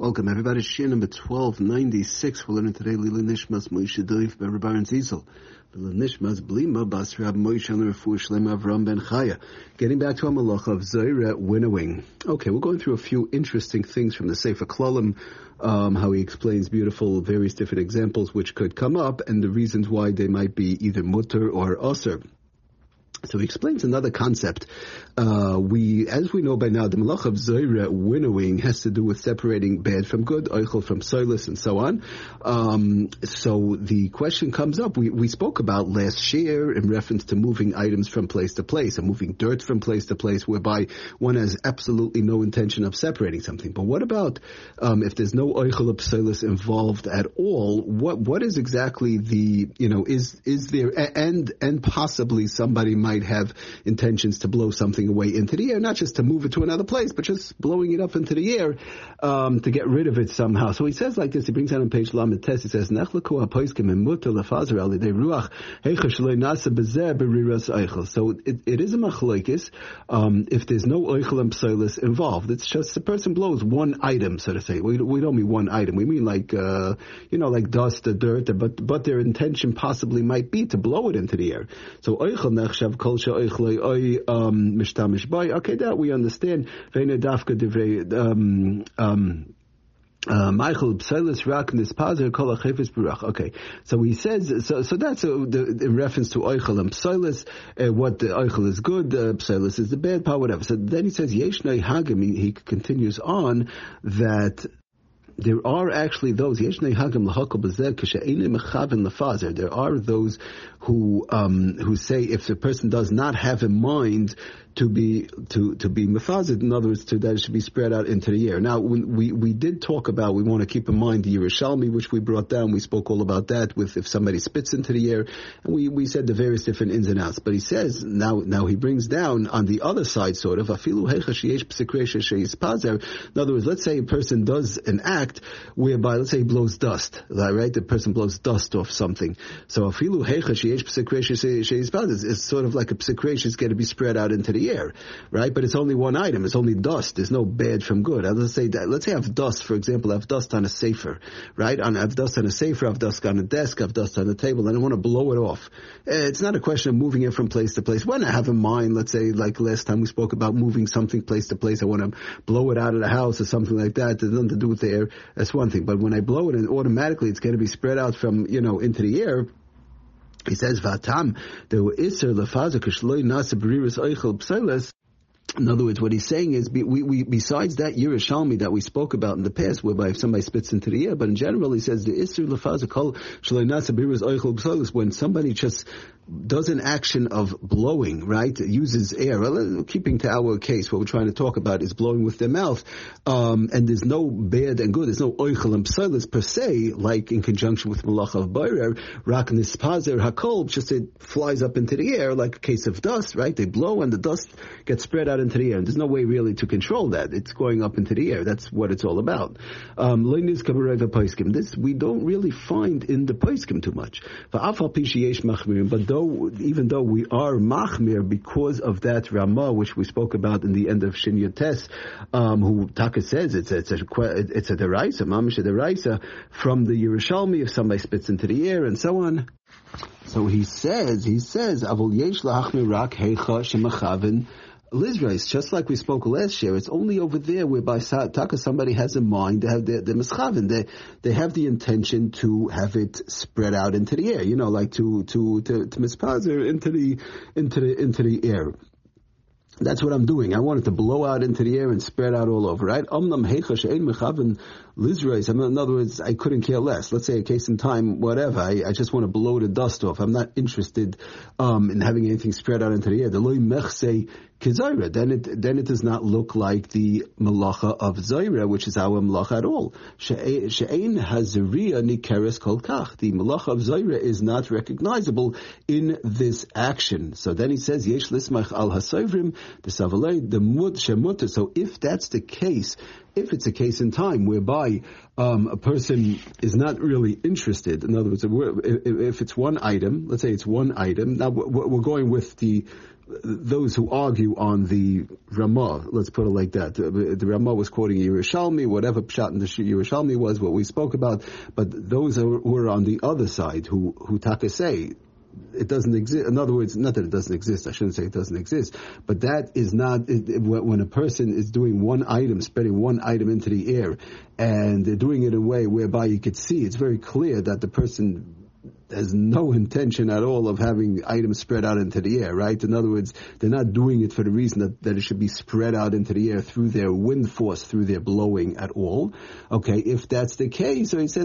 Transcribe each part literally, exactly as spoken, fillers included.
Welcome everybody. Shir number twelve ninety-six. We're learning today Lila Nishmas Moshe Doif by Rabbi Aaron Ziesel. Lila Nishmas Blima Bas Rab Moshe and Refuah Shlema Avram Ben Chaya. Getting back to our malacha of Zoyra winnowing. Okay, we're going through a few interesting things from the Sefer Klalim, um, how he explains beautiful various different examples which could come up and the reasons why they might be either mutter or aser. So he explains another concept. Uh, we, as we know by now, the malach of Zoyra winnowing has to do with separating bad from good, oichel from soilus, and so on. Um, so the question comes up. We, we spoke about last year in reference to moving items from place to place, and moving dirt from place to place, whereby one has absolutely no intention of separating something. But what about um, if there's no oichel of soilus involved at all? What what is exactly the you know is is there and and possibly somebody might might have intentions to blow something away into the air, not just to move it to another place, but just blowing it up into the air um, to get rid of it somehow. So he says like this, he brings out on page Lamed Tes, he says, so it, it is a machlokes um, if there's no oichel and psoilus involved. It's just the person blows one item, so to say. We, we don't mean one item. We mean like, uh, you know, like dust or dirt, but, but their intention possibly might be to blow it into the air. So oichel nechshav kol she'oichlei um mishtamish by. Okay, that we understand. Ve'ne dafka divrei um um. Michael Psilis Rak Nispazer Kol Achefes Burach. Okay, so he says so. So that's a, the, in reference to Oichel and Psilis. Uh, what the Oichel is good, uh, Psilis is the bad part, whatever. So then he says Yeshnei Hagim. He, he continues on that there are actually those. There are those who um, who say if the person does not have in mind to be to to be mefazed, in other words, to that it should be spread out into the air. Now, when we we did talk about, we want to keep in mind the Yerushalmi, which we brought down. We spoke all about that with if somebody spits into the air, and we, we said the various different ins and outs. But he says now now he brings down on the other side, sort of afilu hecha sheyesh p'sekresha sheyispazer. In other words, let's say a person does an act whereby, let's say he blows dust, right? The person blows dust off something. So afilu hecha sheyesh p'sekresha sheyispazer is sort of like a p'sekresha is going to be spread out into the air, right? But it's only one item. It's only dust. There's no bad from good. Let's say that. Let's say I have dust, for example. I have dust on a sefer, right? On, I have dust on a sefer. I have dust on a desk. I have dust on a table, and I want to blow it off. It's not a question of moving it from place to place. When I have in mind, let's say, like last time we spoke about moving something place to place, I want to blow it out of the house or something like that. There's nothing to do with the air. That's one thing. But when I blow it, and automatically it's going to be spread out from, you know, into the air. He says, "Vatam there were iser lefazer kishloi nasa beriris oichel psilis." In other words, what he's saying is, we, we, besides that Yerushalmi that we spoke about in the past, whereby if somebody spits into the air, but in general, he says the iser lefazer kol shloi nasa beriris oichel psilis, when somebody just does an action of blowing, right? Uses air. Well, keeping to our case, what we're trying to talk about is blowing with their mouth, um, and there's no bad and good. There's no oichel and psilis per se, like in conjunction with malacha of boirer, rak nispazer hakol, just it flies up into the air like a case of dust, right? They blow and the dust gets spread out into the air. And there's no way really to control that. It's going up into the air. That's what it's all about. Um, this we don't really find in the poskim too much. But though, even though we are machmir because of that Ramah, which we spoke about in the end of Shin Yotes, um, who Taka says it's a, it's a, it's a deraisa, mamish a deraisa from the Yerushalmi if somebody spits into the air and so on. So he says, he says, Avol yesh la'achmir rak heicha shemachavin Lizrais, just like we spoke last year, it's only over there whereby Taka somebody has in mind, they have the, the mischavin, they, they have the intention to have it spread out into the air, you know, like to, to, to, to mispazer into the, into the, into the air. That's what I'm doing. I want it to blow out into the air and spread out all over, right? Omnam heicha she'ein mechavin lizrais. In other words, I couldn't care less. Let's say a case in time, whatever. I, I just want to blow the dust off. I'm not interested um, in having anything spread out into the air. The loy mechse kizayra. Then it then it does not look like the malacha of zayra, which is our malacha at all. She'ein hazariya nikeres kol kach. The malacha of zayra is not recognizable in this action. So then he says yesh lismach al hasayvrim. The savalei, the mut shemut. So if that's the case, if it's a case in time whereby um, a person is not really interested, in other words, if it's one item, let's say it's one item. Now we're going with the those who argue on the Ramah, let's put it like that. The, the Ramah was quoting Yerushalmi, whatever Pshat in the Yerushalmi was, what we spoke about, but those are, who are on the other side, who, who taka say, it doesn't exist. In other words, not that it doesn't exist. I shouldn't say it doesn't exist. But that is not, it, it, when a person is doing one item, spreading one item into the air, and they're doing it in a way whereby you could see, it's very clear that the person has no intention at all of having items spread out into the air, right? In other words, they're not doing it for the reason that, that it should be spread out into the air through their wind force, through their blowing at all. Okay, if that's the case, so he says,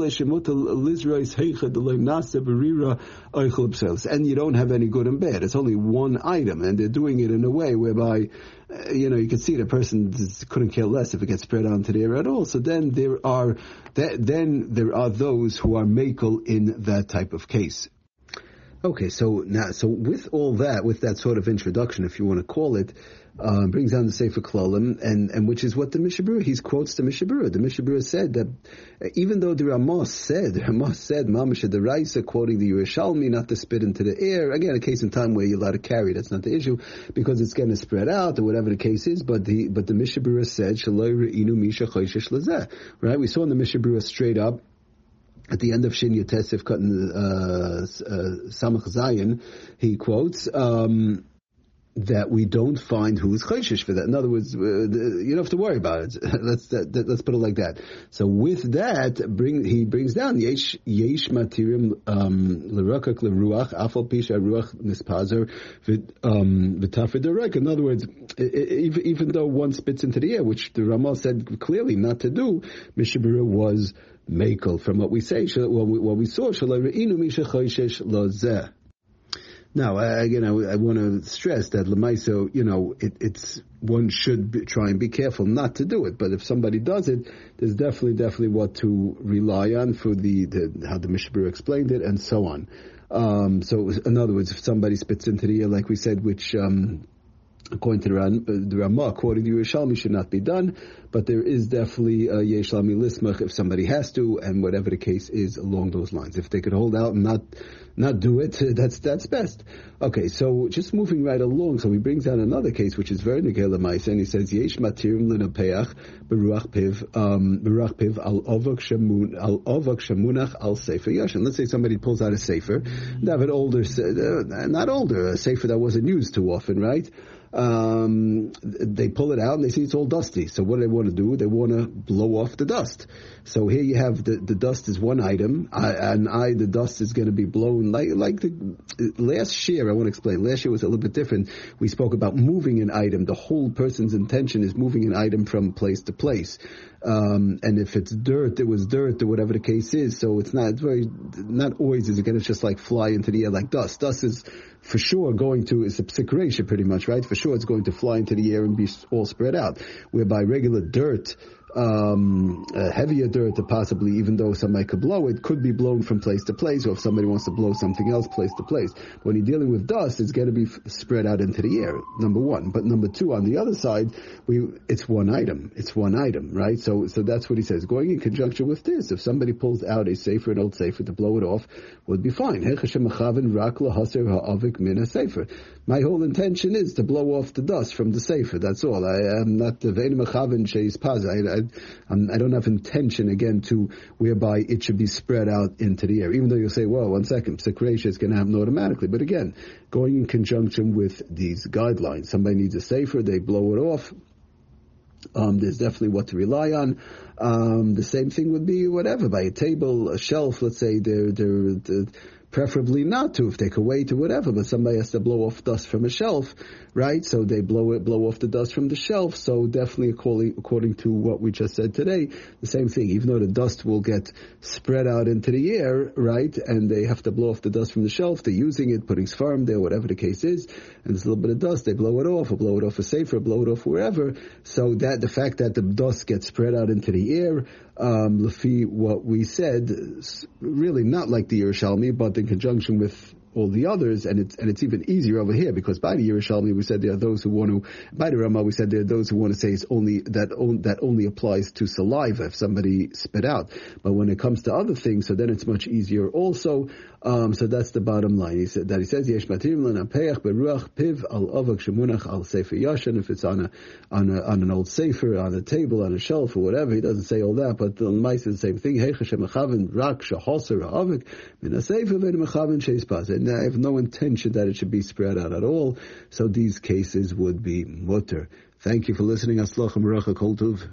and you don't have any good and bad. It's only one item, and they're doing it in a way whereby, uh, you know, you can see the person just couldn't care less if it gets spread out into the air at all. So then there are, th- then there are those who are makel in that type of case. Okay, so now, so with all that, with that sort of introduction, if you want to call it, uh, brings down the Sefer Klalim, and, and which is what the Mishnah Berurah, he quotes the Mishnah Berurah. The Mishnah Berurah said that even though the Ramah said, Ramah said, Mamash the Raisa, quoting the Yerushalmi, not to spit into the air, again, a case in time where you're allowed to carry, that's not the issue, because it's going to spread out, or whatever the case is, but the, but the Mishnah Berurah said, Shaloi re'inu misha choishesh lazeh, right? We saw in the Mishnah Berurah straight up, at the end of Shin Yotesef Katan uh, uh, Samach Zayin, he quotes um, that we don't find who's chayshish for that. In other words, uh, the, you don't have to worry about it. let's that, that, let's put it like that. So with that, bring he brings down yesh yesh matirim l'rakak l'ruach afal pisha ruach nispazer v'tafid. In other words, even, even though one spits into the air, which the Ramah said clearly not to do, Mishnah Berurah was makel from what we say, what we, what we saw. Now, again, I, I want to stress that Lemaiso, you know, it, it's one should be, try and be careful not to do it. But if somebody does it, there's definitely, definitely what to rely on for the, the how the Mishnah Berurah explained it, and so on. Um, so, in other words, if somebody spits into the air, like we said, which um, according to the, Ram, uh, the Ramah, according to Yerushalmi, should not be done, but there is definitely a Yeshlami Lismach if somebody has to, and whatever the case is along those lines. If they could hold out and not not do it, that's that's best. Okay, so just moving right along, so he brings out another case which is very negel l'maisa, and he says Yesh matirim l'napeach beruach piv um beruach piv al ovak shamun al ovak shamunach al sefer yashin. Let's say somebody pulls out a sefer, they have an older, uh, not older, a sefer that wasn't used too often, right? Um, they pull it out and they see it's all dusty. So what do they want to do? They want to blow off the dust. So here you have the, the dust is one item, I, and I, the dust is going to be blown like, like the, last year, I want to explain, last year was a little bit different. We spoke about moving an item. The whole person's intention is moving an item from place to place. Um, and if it's dirt, it was dirt or whatever the case is. So it's not, it's very, not always is it going to just like fly into the air like dust. Dust is for sure going to, it's a psicoration pretty much, right? For sure it's going to fly into the air and be all spread out. Whereby regular dirt, um, uh, heavier dirt, or possibly even though somebody could blow it, could be blown from place to place, or if somebody wants to blow something else place to place. But when you're dealing with dust, it's going to be f- spread out into the air, number one. But number two, on the other side, we it's one item. It's one item, right? So so that's what he says. Going in conjunction with this, if somebody pulls out a sefer, an old sefer, to blow it off, would be fine. My whole intention is to blow off the dust from the sefer. That's all. I am not the vein mechaven sheis paz. I I don't have intention again to whereby it should be spread out into the air. Even though you'll say, well, one second, psicoration is going to happen automatically. But again, going in conjunction with these guidelines. Somebody needs a sefer, they blow it off. Um, there's definitely what to rely on. Um, the same thing would be whatever, by a table, a shelf, let's say they're, they're, they're preferably not to, if they could wait or whatever, but somebody has to blow off dust from a shelf, right? So they blow it, blow off the dust from the shelf. So definitely according, according to what we just said today, the same thing, even though the dust will get spread out into the air, right? And they have to blow off the dust from the shelf. They're using it, putting sfarm there, whatever the case is, and there's a little bit of dust, they blow it off, or blow it off a safer, blow it off wherever. So that, the fact that the dust gets spread out into the air, um, Lefi, what we said, really not like the Yerushalmi, but in conjunction with all the others, and it's and it's even easier over here because by the Yerushalmi we said there are those who want to, by the Rama we said there are those who want to say it's only that on, that only applies to saliva if somebody spit out. But when it comes to other things, so then it's much easier also. Um, so that's the bottom line. He said that he says yesh matirim l'napeach beruach piv al avak shemunach al sefer yashan, if it's on a on a on an old sefer, on a table, on a shelf, or whatever. He doesn't say all that, but the mice is the same thing. Heicha shemechaven rak shahoser avak min a sefer v'mechaven sheispas. And I have no intention that it should be spread out at all. So these cases would be mutter. Thank you for listening. Aslach and Baracha Kol Tov.